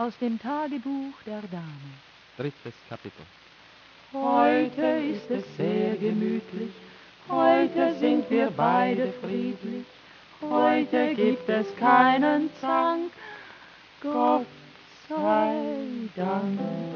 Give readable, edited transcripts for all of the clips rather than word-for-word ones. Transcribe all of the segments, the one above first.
aus dem Tagebuch der Dame. 3. Kapitel. Heute ist es sehr gemütlich, heute sind wir beide friedlich, heute gibt es keinen Zank, Gott sei Dank.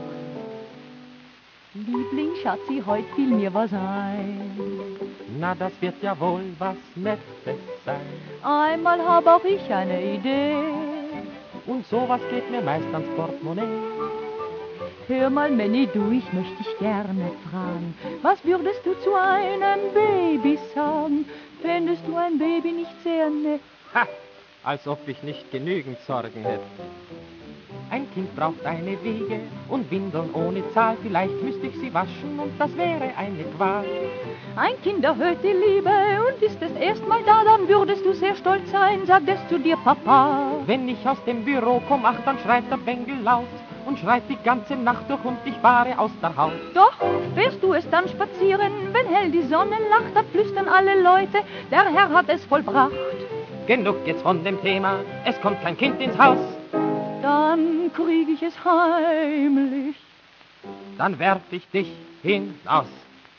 Liebling, Schatzi, heut fiel mir was ein. Na, das wird ja wohl was Nettes sein. Einmal hab auch ich eine Idee. Und sowas geht mir meist ans Portemonnaie. Hör mal, Manny, du, ich möchte dich gerne fragen, was würdest du zu einem Baby sagen? Fändest du ein Baby nicht sehr nett? Ha! Als ob ich nicht genügend Sorgen hätte. Ein Kind braucht eine Wiege und Windeln ohne Zahl. Vielleicht müsste ich sie waschen und das wäre eine Qual. Ein Kind erhöht die Liebe und ist es erst mal da, dann würdest du sehr stolz sein, sagt es zu dir, Papa. Wenn ich aus dem Büro komm, ach, dann schreit der Bengel laut und schreit die ganze Nacht durch und ich fahre aus der Haut. Doch fährst du es dann spazieren, wenn hell die Sonne lacht, dann flüstern alle Leute, der Herr hat es vollbracht. Genug jetzt von dem Thema, es kommt kein Kind ins Haus. Dann krieg ich es heimlich. Dann werf ich dich hinaus.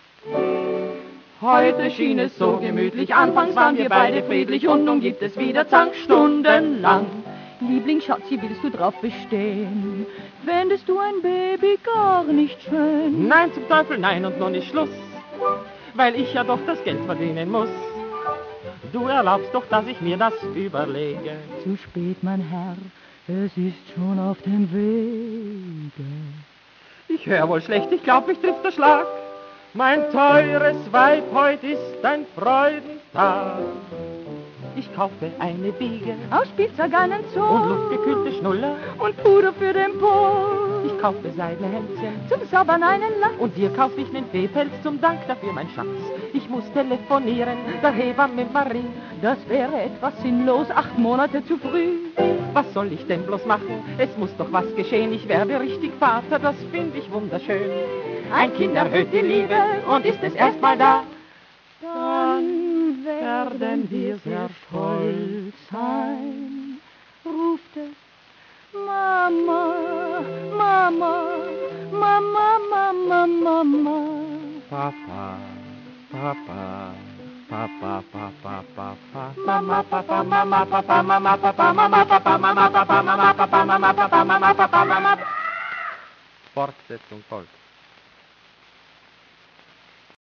Heute schien es so gemütlich, anfangs waren wir beide friedlich und nun gibt es wieder Zank stundenlang. Liebling, Schatzi, willst du drauf bestehen? Fändest du ein Baby gar nicht schön? Nein, zum Teufel, nein, und nun ist Schluss, weil ich ja doch das Geld verdienen muss. Du erlaubst doch, dass ich mir das überlege. Zu spät, mein Herr, es ist schon auf dem Wege. Ich hör wohl schlecht, ich glaub, mich trifft der Schlag. Mein teures Weib, heut ist ein Freudentag. Ich kaufe eine Wiege aus Spielzeugenen Zoo und luftgekühlte Schnuller und Puder für den Po. Ich kaufe seidene Hemdchen zum Sabbern einen Lachs und dir kauf ich nen Fehpelz zum Dank dafür, mein Schatz. Ich muss telefonieren, der Hebamme Marie. Das wäre etwas sinnlos, 8 Monate zu früh. Was soll ich denn bloß machen? Es muss doch was geschehen. Ich werde richtig Vater, das finde ich wunderschön. Ein Kind erhöht die Liebe und ist es erst mal da, dann werden wir sehr stolz sein. Ruft es Mama, Mama, Mama, Mama, Mama. Papa, Papa, Papa, Papa, Papa, Mama, Papa, Mama, Papa, Mama, Papa, Mama, Papa, Mama, Papa, Mama, Papa, Mama, Papa, Mama, Papa, Mama. Fortsetzung folgt.